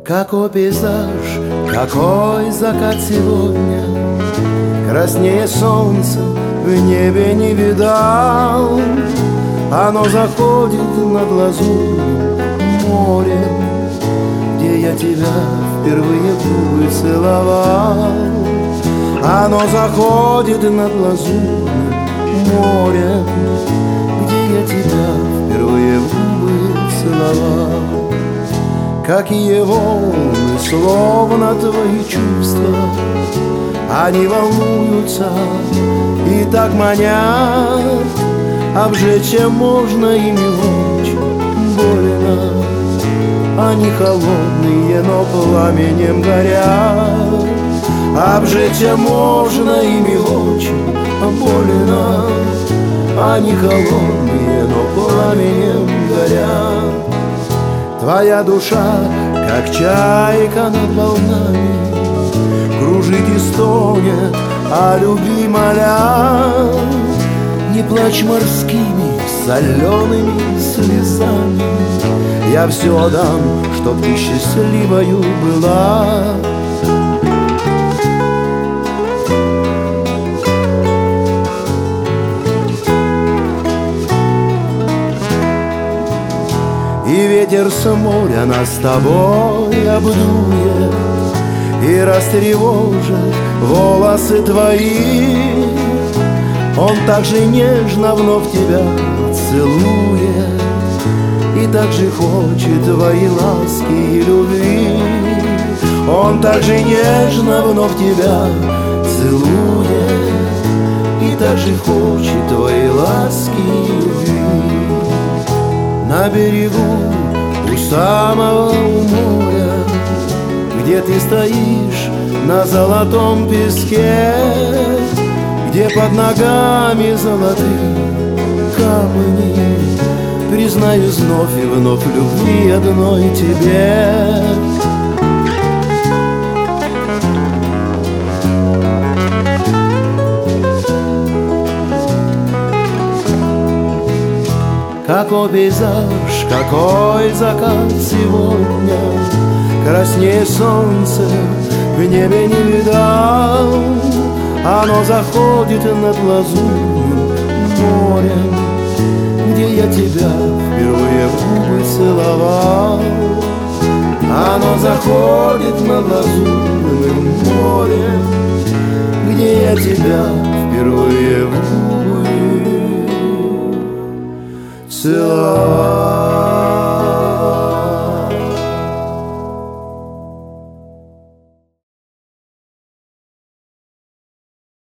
Какой пейзаж, какой закат сегодня, краснее солнца в небе не видал. Оно заходит над лазурным морем, где я тебя впервые в губы целовал. Оно заходит над лазурным морем, где я тебя впервые в губы целовал. Какие волны, словно твои чувства, они волнуются и так манят. Обжечься можно ими очень больно. Они холодные, но пламенем горят. Обжечься можно ими очень больно. Они холодные, но пламенем горят. Твоя душа, как чайка над волнами, кружит и стонет, о любви моля. Не плачь морскими солеными слезами, я все дам, чтоб ты счастливою была. И ветер с моря нас с тобой обдует и растревожит волосы твои. Он так же нежно вновь тебя целует и так же хочет твои ласки и любви. Он так же нежно вновь тебя целует и так же хочет твои ласки и любви. На берегу у самого моря, где ты стоишь на золотом песке, где под ногами золотые камни, признаюсь вновь и вновь любви одной тебе. Какой пейзаж, какой закат сегодня, краснее солнца в небе не видал. Оно заходит над лазурным морем, где я тебя впервые в губы целовал. Оно заходит над лазурным морем, где я тебя впервые в губы целовал.